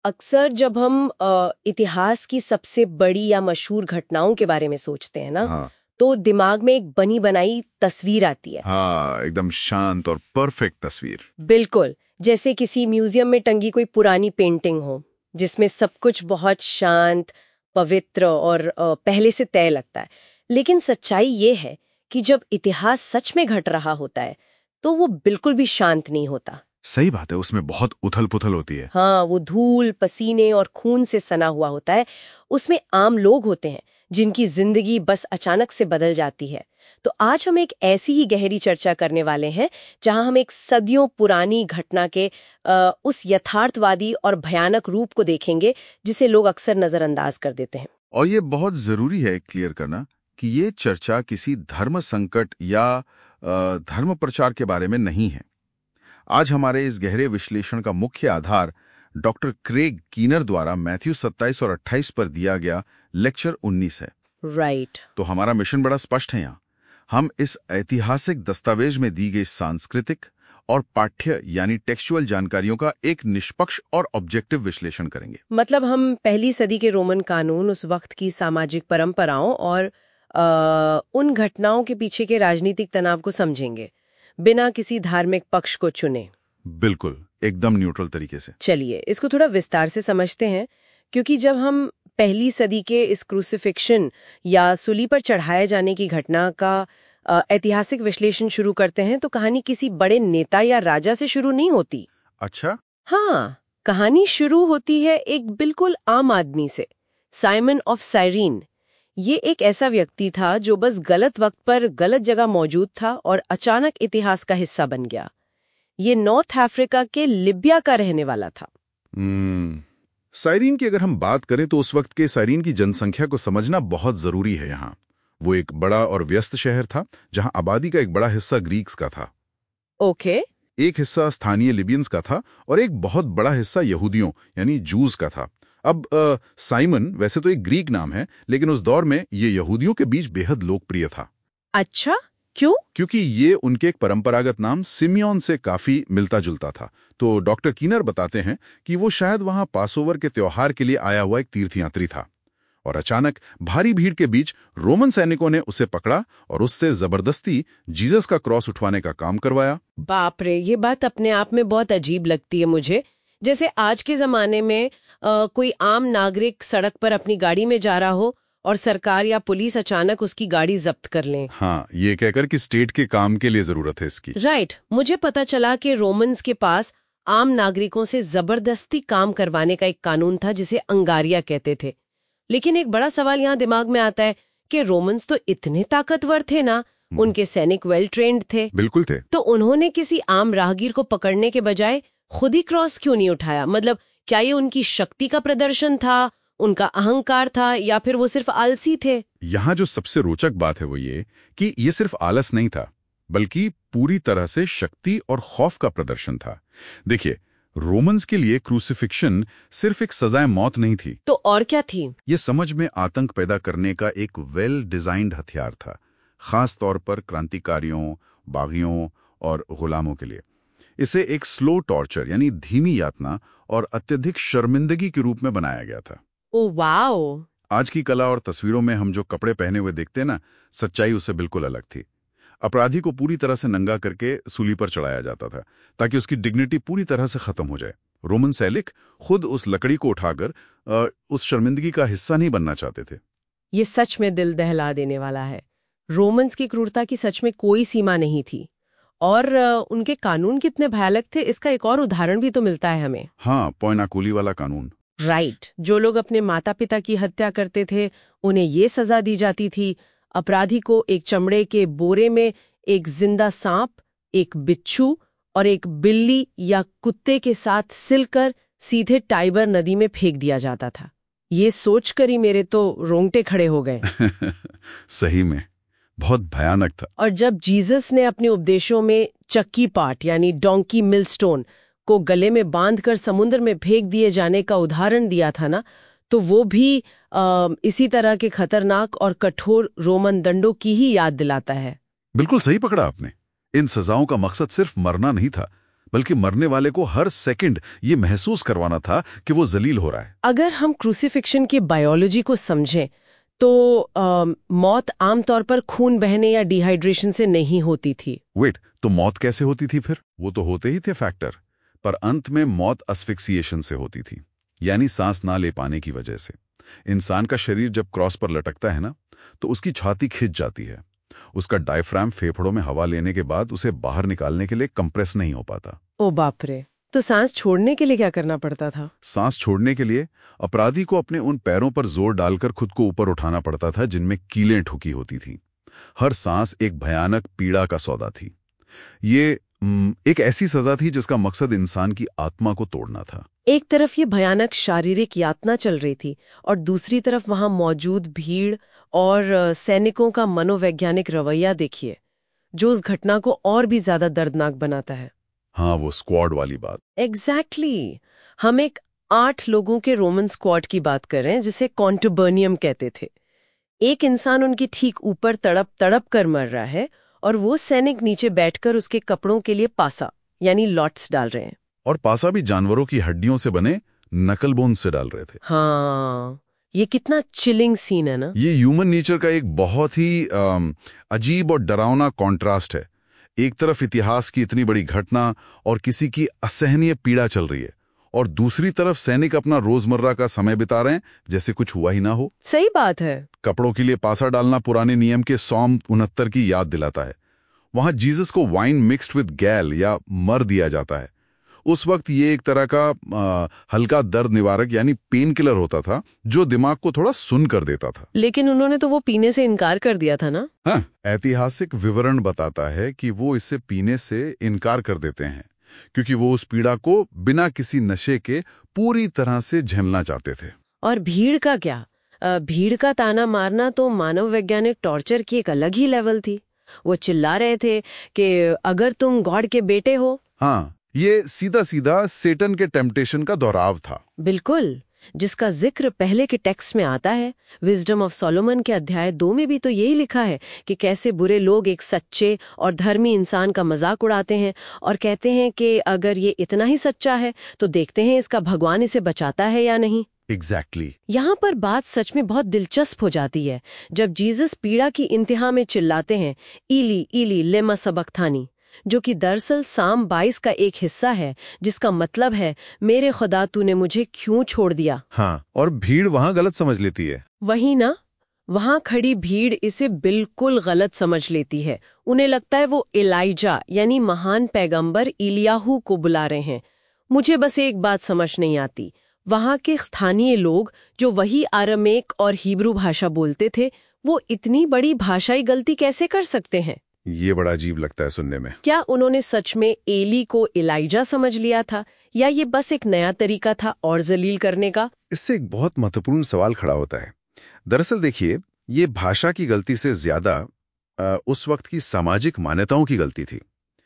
अक्सर जब हम इतिहास की सबसे बड़ी या मशहूर घटनाओं के बारे में सोचते हैं ना, हाँ तो दिमाग में एक बनी बनाई तस्वीर आती है। हाँ, एकदम शांत और परफेक्ट तस्वीर। बिल्कुल, जैसे किसी म्यूजियम में टंगी कोई पुरानी पेंटिंग हो, जिसमें सब कुछ बहुत शांत, पवित्र और पहले से तय लगता है। लेकिन सच्चाई ये है कि जब इतिहास सच में घट रहा होता है, तो वो बिल्कुल भी शांत नहीं होता। सही बात है, उसमें बहुत उथल पुथल होती है। हाँ, वो धूल, पसीने और खून से सना हुआ होता है। उसमें आम लोग होते हैं जिनकी जिंदगी बस अचानक से बदल जाती है। तो आज हम एक ऐसी ही गहरी चर्चा करने वाले हैं जहां हम एक सदियों पुरानी घटना के उस यथार्थवादी और भयानक रूप को देखेंगे जिसे लोग अक्सर नजरअंदाज कर देते हैं। और ये बहुत जरूरी है क्लियर करना कि ये चर्चा किसी धर्म संकट या धर्म प्रचार के बारे में नहीं है। आज हमारे इस गहरे विश्लेषण का मुख्य आधार डॉक्टर क्रेग कीनर द्वारा मैथ्यू 27 और 28 पर दिया गया लेक्चर 19 है। राइट। तो हमारा मिशन बड़ा स्पष्ट है यहाँ। हम इस ऐतिहासिक दस्तावेज में दी गई सांस्कृतिक और पाठ्य यानी टेक्सचुअल जानकारियों का एक निष्पक्ष और ऑब्जेक्टिव विश्लेषण करेंगे। मतलब हम पहली सदी के रोमन कानून, उस वक्त की सामाजिक परंपराओं और उन घटनाओं के पीछे के राजनीतिक तनाव को समझेंगे, बिना किसी धार्मिक पक्ष को चुने। बिल्कुल, एकदम न्यूट्रल तरीके से। चलिए इसको थोड़ा विस्तार से समझते हैं, क्योंकि जब हम पहली सदी के इस क्रूसिफिक्शन या सूली पर चढ़ाए जाने की घटना का ऐतिहासिक विश्लेषण शुरू करते हैं, तो कहानी किसी बड़े नेता या राजा से शुरू नहीं होती। अच्छा? हाँ, कहानी शुरू होती है एक बिल्कुल आम आदमी से, साइमन ऑफ साइरीन। ये एक ऐसा व्यक्ति था जो बस गलत वक्त पर गलत जगह मौजूद था और अचानक इतिहास का हिस्सा बन गया। ये नॉर्थ अफ्रीका के लिबिया का रहने वाला था। साइरीन की अगर हम बात करें तो उस वक्त के साइरीन की जनसंख्या को समझना बहुत जरूरी है यहाँ। वो एक बड़ा और व्यस्त शहर था जहां आबादी का एक बड़ा हिस्सा ग्रीक्स का था। ओके। एक हिस्सा स्थानीय लिबियंस का था और एक बहुत बड़ा हिस्सा यहूदियों यानी जूस का था। अब साइमन वैसे तो एक ग्रीक नाम है, लेकिन उस दौर में ये यहूदियों के बीच बेहद लोकप्रिय था। अच्छा, क्यों? क्योंकि ये उनके एक परंपरागत नाम सिमियोन से काफी मिलता जुलता था। तो डॉक्टर कीनर बताते हैं कि वो शायद वहां पासोवर के त्योहार के लिए आया हुआ एक तीर्थयात्री था और अचानक भारी भीड़ के बीच रोमन सैनिकों ने उसे पकड़ा और उससे जबरदस्ती जीसस का क्रॉस उठवाने का काम करवाया। बाप रे, ये बात अपने आप में बहुत अजीब लगती है मुझे। जैसे आज के जमाने में कोई आम नागरिक सड़क पर अपनी गाड़ी में जा रहा हो और सरकार या पुलिस अचानक उसकी गाड़ी जब्त कर लें। हाँ, ये कहकर कि स्टेट के काम के लिए जरूरत है इसकी। राइट। मुझे पता चला कि रोमन्स के पास आम नागरिकों से जबरदस्ती काम करवाने का एक कानून था जिसे अंगारिया कहते थे। लेकिन एक बड़ा सवाल यहाँ दिमाग में आता है कि रोमन्स तो इतने ताकतवर थे ना, उनके सैनिक वेल ट्रेन्ड थे। बिल्कुल थे। तो उन्होंने किसी आम राहगीर को पकड़ने के बजाय खुद ही क्रॉस क्यों नहीं उठाया? मतलब क्या ये उनकी शक्ति का प्रदर्शन था, उनका अहंकार था, या फिर वो सिर्फ आलसी थे? यहाँ जो सबसे रोचक बात है वो ये कि ये सिर्फ आलस नहीं था, बल्कि पूरी तरह से शक्ति और खौफ का प्रदर्शन था। देखिए, रोमन्स के लिए क्रूसिफिक्शन सिर्फ एक सजाए मौत नहीं थी। तो और क्या थी? ये समझ में आतंक पैदा करने का एक वेल डिजाइंड हथियार था, खास तौर पर क्रांतिकारियों, बागियों और गुलामों के लिए। इसे एक स्लो टॉर्चर यानी धीमी यातना और अत्यधिक शर्मिंदगी के रूप में बनाया गया था। Oh wow! आज की कला और तस्वीरों में हम जो कपड़े पहने हुए देखते हैं ना, सच्चाई उससे बिल्कुल अलग थी। अपराधी को पूरी तरह से नंगा करके सूली पर चढ़ाया जाता था ताकि उसकी डिग्निटी पूरी तरह से खत्म हो जाए। रोमन सैनिक खुद उस लकड़ी को उठाकर उस शर्मिंदगी का हिस्सा नहीं बनना चाहते थे। ये सच में दिल दहला देने वाला है। रोमन्स की क्रूरता की सच में कोई सीमा नहीं थी। और उनके कानून कितने भयानक थे, इसका एक और उदाहरण भी तो मिलता है हमें। हाँ, पोइनाकुली वाला कानून। राइट। जो लोग अपने माता पिता की हत्या करते थे, उन्हें ये सजा दी जाती थी। अपराधी को एक चमड़े के बोरे में एक जिंदा सांप, एक बिच्छू और एक बिल्ली या कुत्ते के साथ सिलकर सीधे टाइबर नदी में फेंक दिया जाता था। ये सोचकर ही मेरे तो रोंगटे खड़े हो गए। सही में बहुत भयानक था। और जब जीसस ने अपने उपदेशों में चक्की पाट यानी डोंकी मिलस्टोन को गले में बांधकर समुद्र में फेंक दिए जाने का उदाहरण दिया था ना, तो वो भी इसी तरह के खतरनाक और कठोर रोमन दंडों की ही याद दिलाता है। बिल्कुल सही पकड़ा आपने। इन सजाओं का मकसद सिर्फ मरना नहीं था, बल्कि मरने वाले को हर सेकंड ये महसूस करवाना था कि वो जलील हो रहा है। अगर हम क्रूसिफिक्शन की बायोलॉजी को समझें तो मौत आमतौर पर खून बहने या डिहाइड्रेशन से नहीं होती थी। वेट, तो मौत कैसे होती थी फिर? वो तो होते ही थे फैक्टर, पर अंत में मौत अस्फिक्सिएशन से होती थी, यानी सांस ना ले पाने की वजह से। इंसान का शरीर जब क्रॉस पर लटकता है ना, तो उसकी छाती खिंच जाती है। उसका डायफ्राम फेफड़ों में हवा लेने के बाद उसे बाहर निकालने के लिए कंप्रेस नहीं हो पाता। ओ बाप रे, तो सांस छोड़ने के लिए क्या करना पड़ता था? सांस छोड़ने के लिए अपराधी को अपने उन पैरों पर जोर डालकर खुद को ऊपर उठाना पड़ता था जिनमें कीलें ठुकी होती थी। हर सांस एक भयानक पीड़ा का सौदा थी। ये एक ऐसी सजा थी जिसका मकसद इंसान की आत्मा को तोड़ना था। एक तरफ ये भयानक शारीरिक यातना चल रही थी और दूसरी तरफ वहां मौजूद भीड़ और सैनिकों का मनोवैज्ञानिक रवैया देखिए, जो उस घटना को और भी ज्यादा दर्दनाक बनाता है। हाँ, वो स्क्वाड वाली बात। एग्जैक्टली। हम एक 8 लोगों के रोमन स्क्वाड की बात कर रहे हैं जिसे कॉन्टुबर्नियम कहते थे। एक इंसान उनकी ठीक ऊपर तड़प तड़प कर मर रहा है और वो सैनिक नीचे बैठकर उसके कपड़ों के लिए पासा यानी लॉट्स डाल रहे हैं। और पासा भी जानवरों की हड्डियों से बने नकल बोन से डाल रहे थे। हाँ, ये कितना चिलिंग सीन है ना। ये ह्यूमन नेचर का एक बहुत ही अजीब और डरावना कॉन्ट्रास्ट है। एक तरफ इतिहास की इतनी बड़ी घटना और किसी की असहनीय पीड़ा चल रही है, और दूसरी तरफ सैनिक अपना रोजमर्रा का समय बिता रहे हैं जैसे कुछ हुआ ही ना हो। सही बात है। कपड़ों के लिए पासा डालना पुराने नियम के सॉम 69 की याद दिलाता है। वहां जीसस को वाइन मिक्स्ड विद गैल या मर दिया जाता है। उस वक्त ये एक तरह का हल्का दर्द निवारक यानी पेन किलर होता था, जो दिमाग को थोड़ा सुन कर देता था। लेकिन उन्होंने तो वो पीने से इनकार कर दिया था ना। हाँ, ऐतिहासिक विवरण बताता है कि वो इसे पीने से इनकार कर देते हैं क्योंकि वो उस पीड़ा को बिना किसी नशे के पूरी तरह से झेलना चाहते थे। और भीड़ का क्या? भीड़ का ताना मारना तो मानव वैज्ञानिक टॉर्चर की एक अलग ही लेवल थी। वो चिल्ला रहे थे कि अगर तुम गॉड के बेटे हो। हाँ, ये सीधा सीधा सेटन के टेम्पटेशन का दोहराव था। बिल्कुल, जिसका जिक्र पहले के टेक्स्ट में आता है। विजडम ऑफ सोलोमन के अध्याय 2 में भी तो यही लिखा है कि कैसे बुरे लोग एक सच्चे और धर्मी इंसान का मजाक उड़ाते हैं और कहते हैं कि अगर ये इतना ही सच्चा है तो देखते हैं इसका भगवान इसे बचाता है या नहीं। एग्जैक्टली। यहाँ पर बात सच में बहुत दिलचस्प हो जाती है जब जीसस पीड़ा की इंतहा में चिल्लाते हैं, इली इली लेमा सबक्तानी, जो कि दरअसल साम 22 का एक हिस्सा है, जिसका मतलब है मेरे खुदा तूने मुझे क्यों छोड़ दिया। हाँ, और भीड़ वहां गलत समझ लेती है। वही ना, वहां खड़ी भीड़ इसे बिल्कुल गलत समझ लेती है। उन्हें लगता है वो एलाइजा यानी महान पैगंबर इलियाहू को बुला रहे हैं। मुझे बस एक बात समझ नहीं आती, वहां के स्थानीय लोग जो वही आरामेक और हिब्रू भाषा बोलते थे, वो इतनी बड़ी भाषाई गलती कैसे कर सकते हैं? ये बड़ा अजीब लगता है सुनने में। क्या उन्होंने सच में एली को एलाइजा समझ लिया था या ये बस एक नया तरीका था और जलील करने का? इससे एक बहुत महत्वपूर्ण सवाल खड़ा होता है। दरअसल देखिए, ये भाषा की गलती से ज्यादा उस वक्त की सामाजिक मान्यताओं की गलती थी।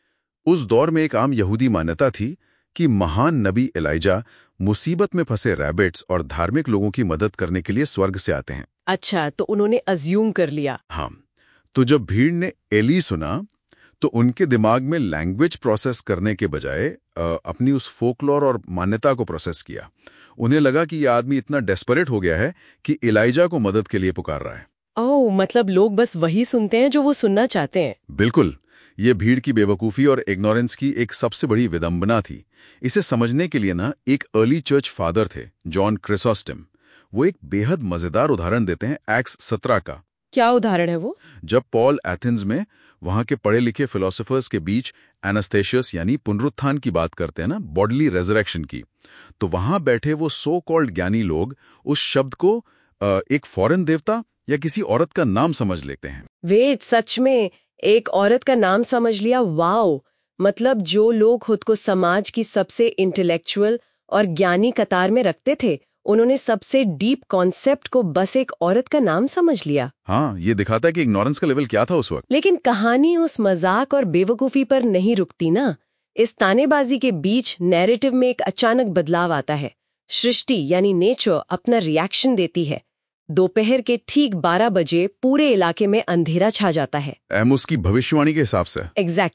उस दौर में एक आम यहूदी मान्यता थी कि महान नबी एलाइजा मुसीबत में फंसे रैबिट्स और धार्मिक लोगों की मदद करने के लिए स्वर्ग से आते हैं। अच्छा, तो उन्होंने अज्यूम कर लिया। हाँ, तो जब भीड़ ने एली सुना तो उनके दिमाग में लैंग्वेज प्रोसेस करने के बजाय अपनी उस फोकलोर और मान्यता को प्रोसेस किया। उन्हें लगा कि यह आदमी इतना डेस्परेट हो गया है कि एलाइजा को मदद के लिए पुकार रहा है। ओह, मतलब लोग बस वही सुनते हैं जो वो सुनना चाहते हैं। बिल्कुल, ये भीड़ की बेवकूफ़ी और इग्नोरेंस की एक सबसे बड़ी विडंबना थी। इसे समझने के लिए ना एक अर्ली चर्च फादर थे, जॉन क्रिसोस्टम। वो एक बेहद मजेदार उदाहरण देते हैं एक्स 17 का। क्या उदाहरण है वो? जब पॉल एथेंस में वहां के पढ़े लिखे फिलोसोफर्स के बीच एनास्थेशियस यानी पुनरुत्थान की बात करते हैं ना, बॉडली रेजरेक्शन की, तो वहां बैठे वो सो कॉल्ड ज्ञानी लोग उस शब्द को एक फॉरेन देवता या किसी औरत का नाम समझ लेते हैं। वेट, सच में एक औरत का नाम समझ लिया? वाओ! मतलब जो लोग खुद को समाज की सबसे इंटेलेक्चुअल और ज्ञानी कतार में रखते थे, उन्होंने सबसे डीप कॉन्सेप्ट को बस एक औरत का नाम समझ लिया। हाँ, ये दिखाता है कि इग्नोरेंस का लेवल क्या था उस वक्त। लेकिन कहानी उस मजाक और बेवकूफी पर नहीं रुकती ना। इस तानेबाजी के बीच नैरेटिव में एक अचानक बदलाव आता है। सृष्टि यानी नेचर अपना रिएक्शन देती है। दोपहर के ठीक 12 बजे पूरे इलाके में अंधेरा छा जाता है। उसकी भविष्यवाणी के हिसाब से। एग्जैक्टली।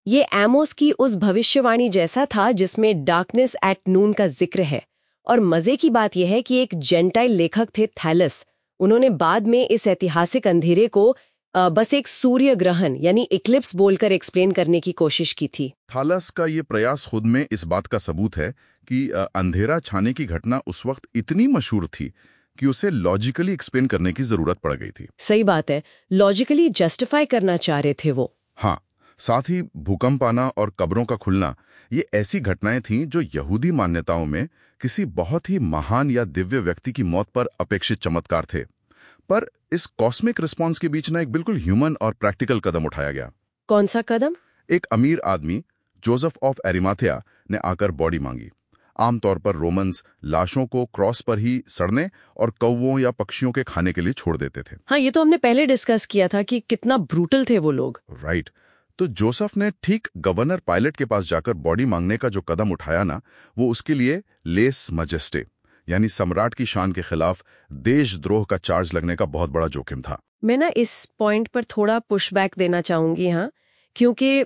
ये एमोस की उस भविष्यवाणी जैसा था जिसमें डार्कनेस एट नून का जिक्र है। और मजे की बात यह है कि एक जेंटाइल लेखक थे थैलस। उन्होंने बाद में इस ऐतिहासिक अंधेरे को बस एक सूर्य ग्रहण यानी इक्लिप्स बोलकर एक्सप्लेन करने की कोशिश की थी। थालस का ये प्रयास खुद में इस बात का सबूत है कि अंधेरा छाने की घटना उस वक्त इतनी मशहूर थी कि उसे लॉजिकली एक्सप्लेन करने की जरूरत पड़ गई थी। सही बात है, लॉजिकली जस्टिफाई करना चाह रहे थे वो। हाँ, साथ ही भूकंप आना और कब्रों का खुलना, ये ऐसी घटनाएं थीं जो यहूदी मान्यताओं में किसी बहुत ही महान या दिव्य व्यक्ति की मौत पर अपेक्षित चमत्कार थे। पर इस कॉस्मिक रिस्पॉन्स के बीच ना एक बिल्कुल ह्यूमन और प्रैक्टिकल कदम उठाया गया। कौन सा कदम? एक अमीर आदमी जोसेफ ऑफ एरिमाथिया ने आकर बॉडी मांगी। आमतौर पर रोमन्स लाशों को क्रॉस पर ही सड़ने और कौवों या पक्षियों के खाने के लिए छोड़ देते थे। हाँ, ये तो हमने पहले डिस्कस किया था कि कितना ब्रूटल थे वो लोग। राइट। तो जोसेफ ने ठीक गवर्नर पायलट के पास जाकर बॉडी मांगने का जो कदम उठाया ना, वो उसके लिए लेस मजेस्टे यानी सम्राट की शान के खिलाफ देशद्रोह का चार्ज लगने का बहुत बड़ा जोखिम था। मैं ना इस पॉइंट पर थोड़ा पुशबैक देना चाहूंगी, हाँ, क्योंकि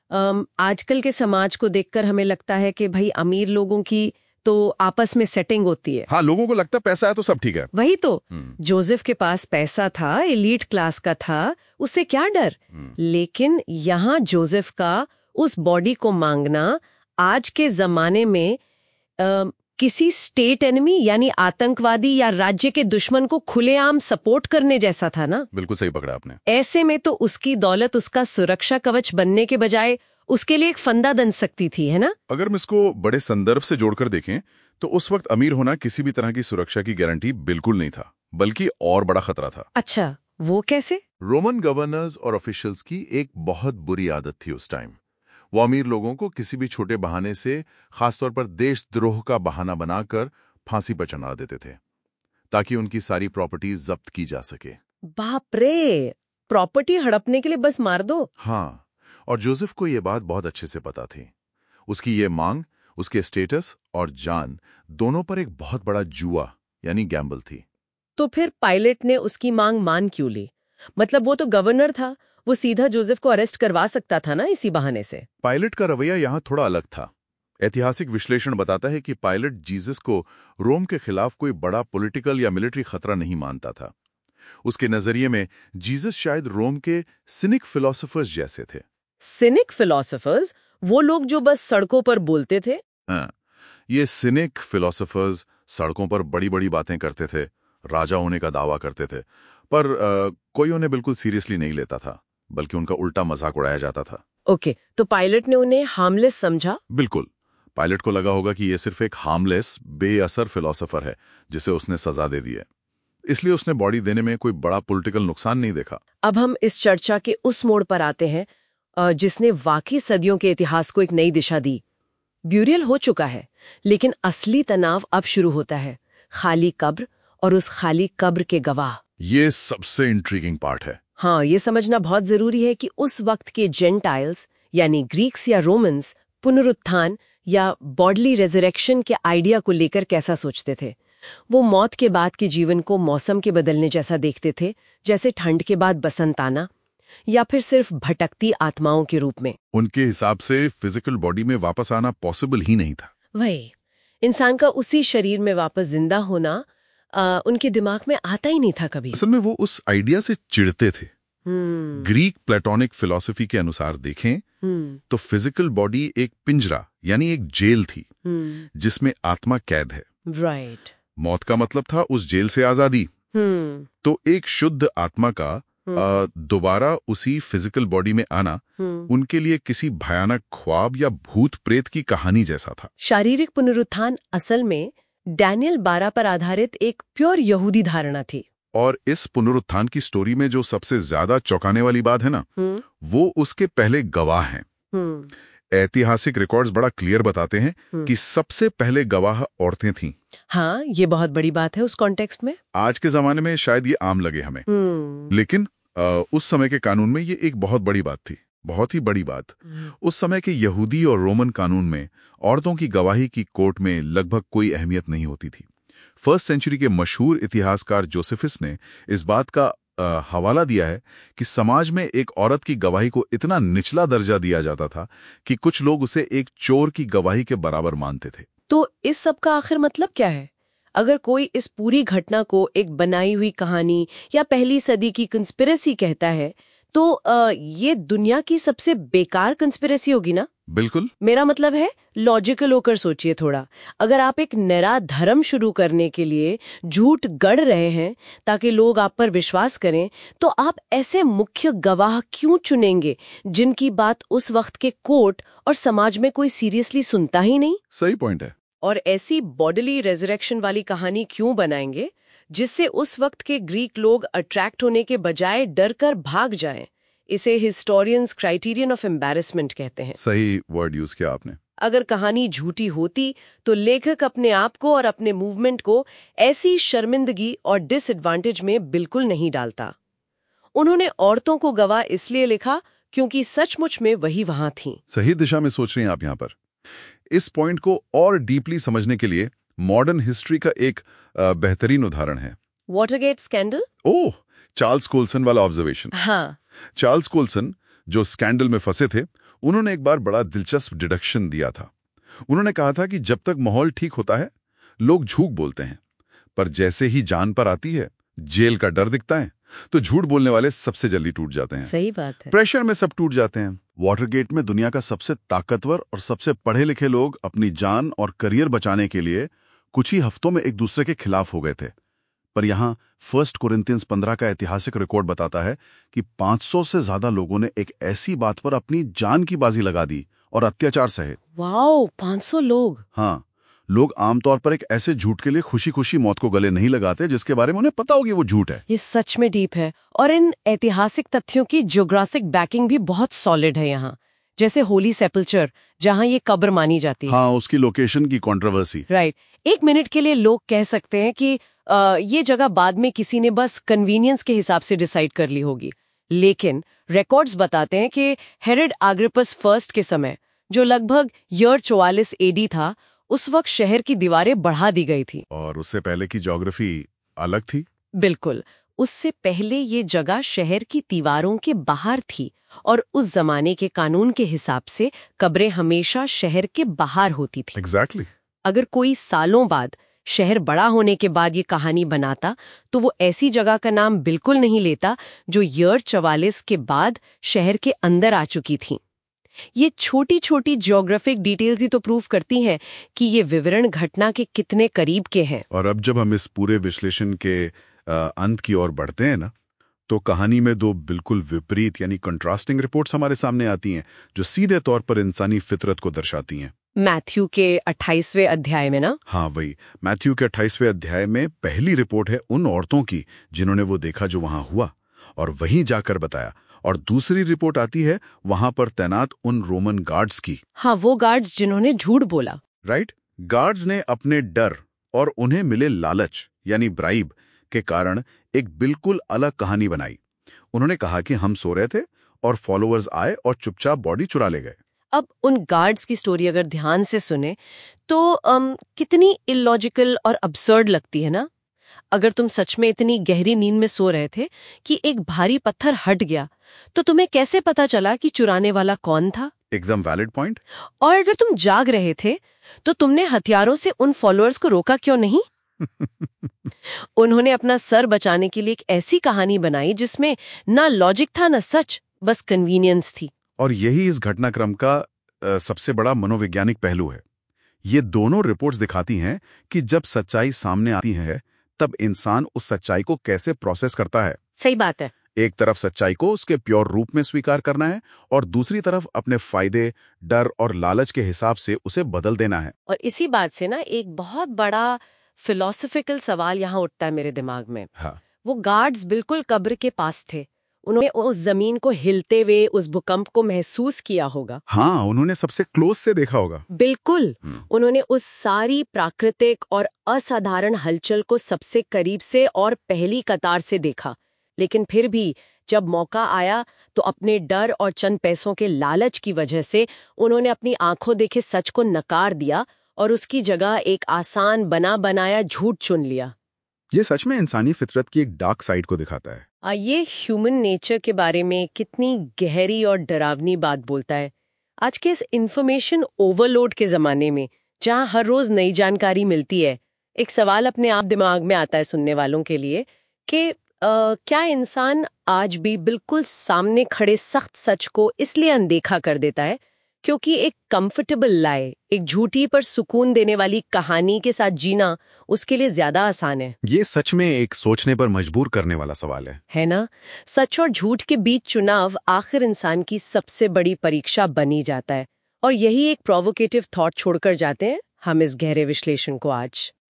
आजकल के समाज को देखकर हमें लगता है कि भाई अमीर लोगों की तो आपस में सेटिंग होती है। हाँ, लोगों को लगता है पैसा है तो सब ठीक है। वही तो, जोसेफ के पास पैसा था, एलीट क्लास का था, उससे क्या डर। लेकिन यहाँ जोसेफ का उस बॉडी को मांगना आज के जमाने में किसी स्टेट एनिमी यानी आतंकवादी या राज्य के दुश्मन को खुलेआम सपोर्ट करने जैसा था ना। बिल्कुल सही पकड़ा आपने। ऐसे में तो उसकी दौलत उसका सुरक्षा कवच बनने के बजाय उसके लिए एक फंदा बन सकती थी, है ना। अगर हम इसको बड़े संदर्भ से जोड़कर देखें तो उस वक्त अमीर होना किसी भी तरह की सुरक्षा की गारंटी बिल्कुल नहीं था, बल्कि और बड़ा खतरा था। अच्छा, वो कैसे? रोमन गवर्नर्स और ऑफिशियल्स की एक बहुत बुरी आदत थी उस टाइम। वो अमीर लोगों को किसी भी छोटे बहाने से, खासतौर पर देशद्रोह का बहाना बनाकर फांसी पर चढ़ा देते थे ताकि उनकी सारी प्रॉपर्टीज जब्त की जा सके। बाप रे, प्रॉपर्टी हड़पने के लिए बस मार दो। हाँ, और जोसेफ को ये बात बहुत अच्छे से पता थी। उसकी ये मांग उसके स्टेटस और जान दोनों पर एक बहुत बड़ा जुआ यानी गैम्बल थी। तो फिर पायलट ने उसकी मांग मान क्यों ली? मतलब वो तो गवर्नर था, वो सीधा जोसेफ को अरेस्ट करवा सकता था ना इसी बहाने से। पायलट का रवैया यहाँ थोड़ा अलग था। ऐतिहासिक विश्लेषण बताता है कि पायलट जीसस को रोम के खिलाफ कोई बड़ा पॉलिटिकल या मिलिट्री खतरा नहीं मानता था। उसके नजरिए में जीसस शायद रोम के सिनिक फिलोसोफर्स जैसे थे। Cynic philosophers? वो लोग जो बस सड़कों पर बोलते थे? हाँ, ये सिनिक फिलोसोफर्स सड़कों पर बड़ी बड़ी बातें करते थे, राजा होने का दावा करते थे, पर कोई उन्हें बिल्कुल सीरियसली नहीं लेता था, बल्कि उनका उल्टा मजाक उड़ाया जाता था। ओके, तो पायलट ने उन्हें हार्मलेस समझा? बिल्कुल। पायलट को लगा होगा कि ये सिर्फ एक हार्मलेस, बेअसर फिलोसोफर है जिसे उसने सजा दे दी है, इसलिए उसने बॉडी देने में कोई बड़ा पॉलिटिकल नुकसान नहीं देखा। अब हम इस चर्चा के उस मोड़ पर आते हैं जिसने वाकई सदियों के इतिहास को एक नई दिशा दी। ब्यूरियल हो चुका है, लेकिन असली तनाव अब शुरू होता है। खाली कब्र और उस खाली कब्र के गवाह। ये सबसे इंट्रीगिंग पार्ट है। हाँ, ये समझना बहुत जरूरी है कि उस वक्त के जेंटाइल्स यानी ग्रीक्स या रोमन्स पुनरुत्थान या बॉडली रेजरेक्शन के आइडिया को लेकर कैसा सोचते थे। वो मौत के बाद के जीवन को मौसम के बदलने जैसा देखते थे, जैसे ठंड के बाद बसंत आना, या फिर सिर्फ भटकती आत्माओं के रूप में। उनके हिसाब से फिजिकल बॉडी में वापस आना पॉसिबल ही नहीं था। वही, इंसान का उसी शरीर में वापस जिंदा होना उनके दिमाग में आता ही नहीं था कभी। असल में वो उस आइडिया से चिढ़ते थे। ग्रीक प्लेटोनिक फिलॉसफी के अनुसार देखें तो फिजिकल बॉडी एक पिंजरा यानी एक जेल थी जिसमें आत्मा कैद है। राइट। मौत का मतलब था उस जेल से आजादी। तो एक शुद्ध आत्मा का दोबारा उसी फिजिकल बॉडी में आना उनके लिए किसी भयानक ख्वाब या भूत प्रेत की कहानी जैसा था। शारीरिक पुनरुत्थान असल में डैनियल 12 पर आधारित एक प्योर यहूदी धारणा थी। और इस पुनरुत्थान की स्टोरी में जो सबसे ज्यादा चौंकाने वाली बात है ना, वो उसके पहले गवाह हैं। ऐतिहासिक रिकॉर्ड्स बड़ा क्लियर बताते हैं कि सबसे पहले गवाह औरतें थीं। हाँ, ये बहुत बड़ी बात है उस कॉन्टेक्स्ट में। आज के जमाने में शायद ये आम लगे हमें, लेकिन उस समय के कानून में ये एक बहुत बड़ी बात थी, बहुत ही बड़ी बात। उस समय के यहूदी और रोमन कानून में औरतों की गवाही की कोर्ट में लगभग कोई अहमियत नहीं होती थी। फर्स्ट सेंचुरी के मशहूर इतिहासकार जोसेफस ने इस बात का हवाला दिया है कि समाज में एक औरत की गवाही को इतना निचला दर्जा दिया जाता था कि कुछ लोग उसे एक चोर की गवाही के बराबर मानते थे। तो इस सब का आखिर मतलब क्या है? अगर कोई इस पूरी घटना को एक बनाई हुई कहानी या पहली सदी की कंस्पिरेसी कहता है, तो ये दुनिया की सबसे बेकार कंस्पिरेसी होगी ना? बिल्कुल। मेरा मतलब है, लॉजिकल होकर सोचिए थोड़ा। अगर आप एक नया धर्म शुरू करने के लिए झूठ गढ़ रहे हैं ताकि लोग आप पर विश्वास करें, तो आप ऐसे मुख्य गवाह क्यों चुनेंगे जिनकी बात उस वक्त के कोर्ट और समाज में कोई सीरियसली सुनता ही नहीं? सही पॉइंट है। और ऐसी बॉडीली रेजरेक्शन वाली कहानी क्यों बनाएंगे जिससे उस वक्त के ग्रीक लोग अट्रैक्ट होने के बजाय डर कर भाग जाएं? इसे हिस्टोरियंस क्राइटेरियन ऑफ एम्बैरेसमेंट कहते हैं। सही वर्ड यूज किया आपने। अगर कहानी झूठी होती तो लेखक अपने आप को और अपने मूवमेंट को ऐसी शर्मिंदगी और डिसएडवांटेज में बिल्कुल नहीं डालता। उन्होंने औरतों को गवाह इसलिए लिखा क्योंकि सचमुच में वही वहां थीं। सही दिशा में सोच रही हैं आप यहाँ पर। इस पॉइंट को और डीपली समझने के लिए मॉडर्न हिस्ट्री का एक बेहतरीन उदाहरण है Watergate scandal. Oh, Charles Colson वाला ऑब्जर्वेशन। हाँ, चार्ल्स कोल्सन जो स्कैंडल में फंसे थे, उन्होंने एक बार बड़ा दिलचस्प डिडक्शन दिया था। उन्होंने कहा था कि जब तक माहौल ठीक होता है लोग झूठ बोलते हैं, पर जैसे ही जान पर आती है, जेल का डर दिखता है, तो झूठ बोलने वाले सबसे जल्दी टूट जाते हैं। सही बात है। प्रेशर में सब टूट जाते हैं। वाटरगेट में दुनिया का सबसे ताकतवर और सबसे पढ़े लिखे लोग अपनी जान और करियर बचाने के लिए कुछ ही हफ्तों में एक दूसरे के खिलाफ हो गए थे। पर यहाँ 1 कोरिन्थियंस 15 का ऐतिहासिक रिकॉर्ड बताता है कि 500 से ज्यादा लोगों ने एक ऐसी बात पर अपनी जान की बाजी लगा दी और अत्याचार सहे। वाओ, 500 लोग! हाँ, लोग आमतौर पर एक ऐसे झूठ के लिए खुशी खुशी मौत को गले नहीं लगाते जिसके बारे में उन्हें पता होगी वो झूठ है। ये सच में डीप है और इन ऐतिहासिक तथ्यों की ज्योग्राफिक बैकिंग भी बहुत सॉलिड है यहाँ। जैसे होली सेपल्चर, जहाँ ये कब्र मानी जाती है। हाँ, उसकी लोकेशन की कंट्रोवर्सी। राइट। एक मिनट के लिए लोग कह सकते हैं कि ये जगह बाद में किसी ने बस कन्वीनियंस के हिसाब से डिसाइड कर ली होगी, लेकिन रिकॉर्ड्स बताते हैं कि हेरोड अग्रिप्पस फर्स्ट के समय, जो लगभग ईयर 44 एडी था, उस वक्त शहर की दीवारें बढ़ा दी गई थी। और उससे पहले की ज्योग्राफी अलग थी। बिल्कुल, उससे पहले ये जगह शहर की दीवारों के बाहर थी और उस जमाने के कानून के हिसाब से कब्रें हमेशा शहर के बाहर होती थी। एग्जैक्टली। अगर कोई सालों बाद, शहर बड़ा होने के बाद ये कहानी बनाता, तो वो ऐसी जगह का नाम बिल्कुल नहीं लेता जो ईयर 44 के बाद शहर के अंदर आ चुकी थी। ये छोटी छोटी ज्योग्राफिक डिटेल्स ही तो प्रूव करती हैं कि ये विवरण घटना के कितने करीब के हैं। और अब जब हम इस पूरे विश्लेषण के अंत की ओर बढ़ते हैं ना, तो कहानी में 2 बिल्कुल विपरीत यानी कंट्रास्टिंग रिपोर्ट्स हमारे सामने आती हैं जो सीधे तौर पर इंसानी फितरत को दर्शाती हैं। मैथ्यू के 28वें अध्याय में ना? हाँ, वही। मैथ्यू के 28वें अध्याय में पहली रिपोर्ट है उन औरतों की जिन्होंने वो देखा जो वहां हुआ और वहीं जाकर बताया, और दूसरी रिपोर्ट आती है वहां पर तैनात उन रोमन गार्ड्स की। हाँ, वो गार्ड्स जिन्होंने झूठ बोला। राइट। गार्ड्स ने अपने डर और उन्हें मिले लालच यानी ब्राइब के कारण एक बिल्कुल अलग कहानी बनाई। उन्होंने कहा कि हम सो रहे थे और फॉलोअर्स आए और चुपचाप बॉडी चुरा ले गए। अब उन गार्ड्स की स्टोरी अगर ध्यान से सुने तो कितनी इलॉजिकल और अब्सर्ड लगती है ना? अगर तुम सच में इतनी गहरी नींद में सो रहे थे कि एक भारी पत्थर हट गया, तो तुम्हें कैसे पता चला कि चुराने वाला कौन था? एकदम वैलिड पॉइंट। और अगर तुम जाग रहे थे तो तुमने हथियारों से उन फॉलोअर्स को रोका क्यों नहीं? उन्होंने अपना सर बचाने के लिए एक ऐसी कहानी बनाई जिसमें ना लॉजिक था ना सच, बस कन्वीनियंस थी। और यही इस घटनाक्रम का सबसे बड़ा मनोवैज्ञानिक पहलू है। ये दोनों रिपोर्ट्स दिखाती हैं कि जब सच्चाई सामने आती है तब इंसान उस सच्चाई को कैसे प्रोसेस करता है। सही बात है। एक तरफ सच्चाई को उसके प्योर रूप में स्वीकार करना है और दूसरी तरफ अपने फायदे, डर और लालच के हिसाब से उसे बदल देना है। और इसी बात से ना एक बहुत बड़ा फिलोसॉफिकल सवाल यहाँ उठता है मेरे दिमाग में। हाँ। वो गार्ड्स बिल्कुल कब्र के पास थे, उन्होंने उस जमीन को हिलते हुए उस भूकंप को महसूस किया होगा। हाँ, उन्होंने सबसे क्लोज से देखा होगा। बिल्कुल। उन्होंने उस सारी प्राकृतिक और असाधारण हलचल को सबसे करीब से और पहली कतार से देखा, लेकिन फिर भी जब मौका आया तो अपने डर और चंद पैसों के लालच की वजह से उन्होंने अपनी आंखों देखे सच को नकार दिया और उसकी जगह एक आसान बना बनाया झूठ चुन लिया। ये सच में इंसानी फितरत की एक डार्क साइड को दिखाता है। ये ह्यूमन नेचर के बारे में कितनी गहरी और डरावनी बात बोलता है। आज के इस इंफॉर्मेशन ओवरलोड के ज़माने में, जहाँ हर रोज़ नई जानकारी मिलती है, एक सवाल अपने आप दिमाग में आता है सुनने वालों के लिए कि क्या इंसान आज भी बिल्कुल सामने खड़े सख्त सच को इसलिए अनदेखा कर देता है क्योंकि एक कंफर्टेबल लाई, एक झूठी पर सुकून देने वाली कहानी के साथ जीना उसके लिए ज्यादा आसान है? ये सच में एक सोचने पर मजबूर करने वाला सवाल है ना? सच और झूठ के बीच चुनाव आखिर इंसान की सबसे बड़ी परीक्षा बनी जाता है। और यही एक प्रोवोकेटिव थॉट छोड़कर जाते हैं हम इस गहरे विश्लेषण को आज।